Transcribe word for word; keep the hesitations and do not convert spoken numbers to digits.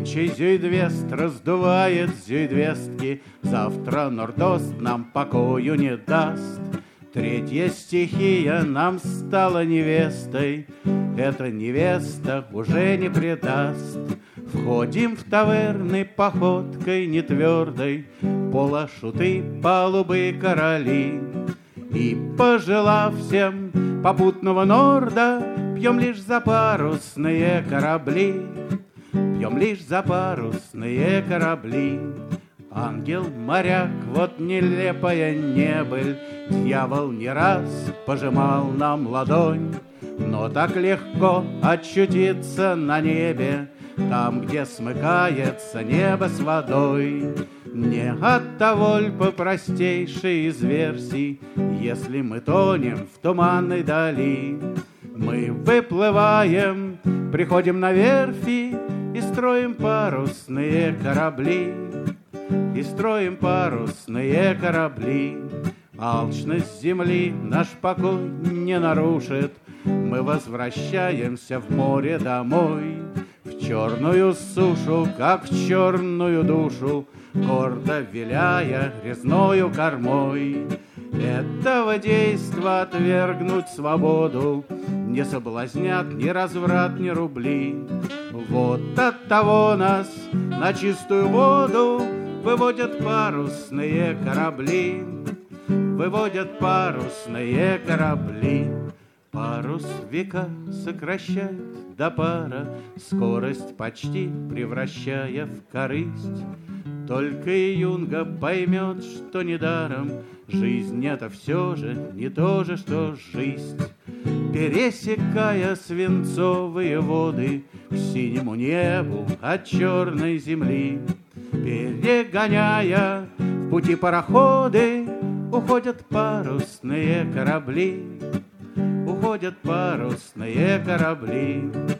Тучей зюйдвест раздувает зюйдвестки, завтра нордост нам покою не даст. Третья стихия нам стала невестой, эта невеста уже не предаст. Входим в таверны походкой нетвердой, пола шуты, палубы короли. И, пожелав всем попутного норда, пьем лишь за парусные корабли, пьем лишь за парусные корабли. Ангел-моряк, вот нелепая небыль, дьявол не раз пожимал нам ладонь, но так легко очутиться на небе, там, где смыкается небо с водой. Не от того ль по простейшей из версий, если мы тонем в туманной дали, мы выплываем, приходим на верфи и строим парусные корабли, и строим парусные корабли. Алчность земли наш покой не нарушит, мы возвращаемся в море домой, в черную сушу, как в черную душу, гордо виляя резною кормой. Этого действа отвергнуть свободу не соблазнят ни разврат, ни рубли. Вот от того нас на чистую воду выводят парусные корабли, выводят парусные корабли. Парус века сокращает до пара, скорость почти превращая в корысть. Только и юнга поймет, что недаром жизнь это все же не то же, что жизнь. Пересекая свинцовые воды к синему небу от черной земли, перегоняя в пути пароходы, уходят парусные корабли, уходят парусные корабли.